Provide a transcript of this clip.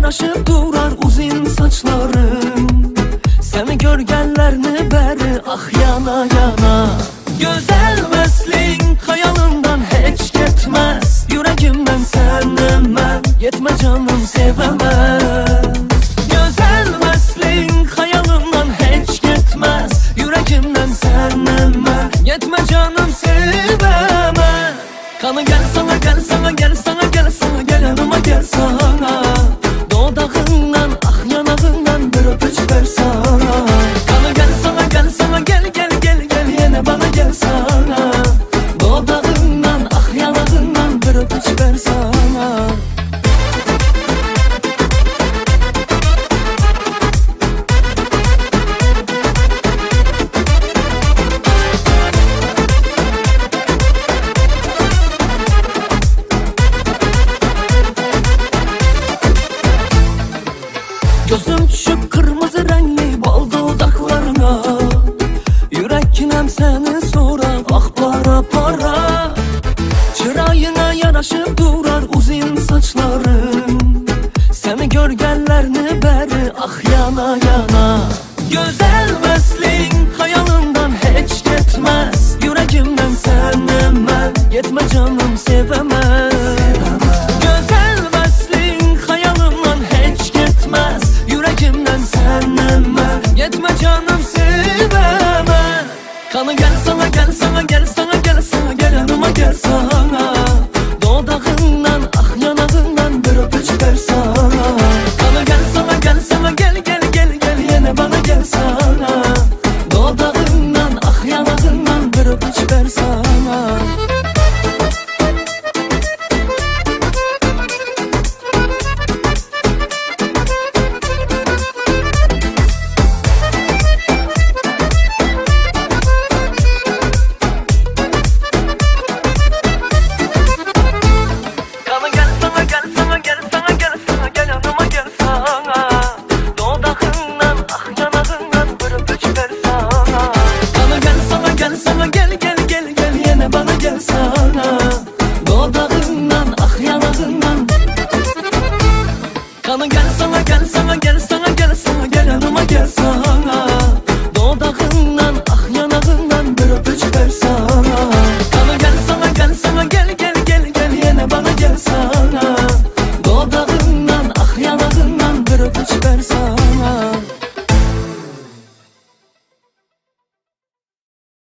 yaraşıp durar uzun saçların. Seni görgenlerini beri ah yana yana. Güzel meslin hayalından hiç gitmez. Yüreğimden senin ben yetme canım sevemem. Güzel meslin hayalından hiç gitmez. Yüreğimden senin ben yetme canım sevemem. Kanı gel sana gel sana gel sana gel sana gel yanıma gel sana. Dodağından ah yanağından bir öpücük ver sana. Kanı gel sana gel sana gel gel gel gel yine bana gel sana. Dodağından ah yanağından bir öpücük ver sana. Gözüm düşüp kırmızı renkli bal dudaklarına. Yüreğinem seni sorar ah para para. Çırağına yaraşıp durar uzun saçların. Seni görgenlerini beri ah yana yana. Güzel meslin hayalından hiç gitmez. Yüreğimden senin ben yetme canım sevemem. Güzel meslin hayalından hiç gitmez. Yüreğimden senin ben yetme canım sevemem. Kanı gel sana gel sana gel sana gel sana gel yanıma gel sana. Dodağından ah yanağından bir öpücük ver sana. Kanı gel sana gel sana gel gel gel gel yine bana gel sana. Dodağından ah yanağından bir öpücük ver sana. Kanı gel sana gel sana gel sana gel sana gel yanıma gel sana.